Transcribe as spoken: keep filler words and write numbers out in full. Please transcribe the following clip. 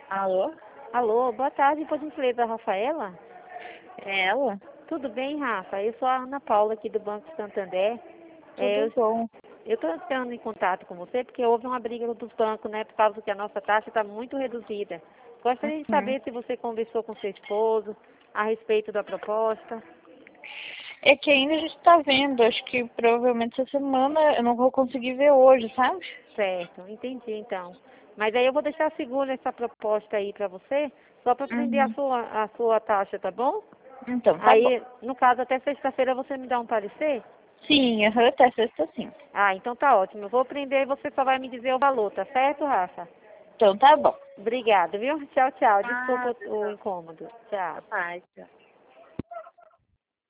Alô? Alô, boa tarde, por gentileza, Rafaela? É ela? Tudo bem, Rafa? Eu sou a Ana Paula aqui do Banco Santander. É, Tudo eu bom. eu estou entrando em contato com você porque houve uma briga dos bancos, né? Por causa que a nossa taxa está muito reduzida. Gostaria de Uhum. saber se você conversou com seu esposo a respeito da proposta. É que ainda a gente tá vendo, acho que provavelmente essa semana eu não vou conseguir ver hoje, sabe? Certo, entendi então. Mas aí eu vou deixar segura essa proposta aí para você, só para prender a Uhum. sua, a sua taxa, tá bom? Então, tá bom. Aí, no caso, até sexta-feira você me dá um parecer? Sim, aham, até sexta sim. Ah, então tá ótimo. Eu vou prender e você só vai me dizer o valor, tá certo, Rafa? Então tá bom. Obrigada, viu? Tchau, tchau. Ah, Desculpa o o tchau. incômodo. Tchau. Capaz, tchau.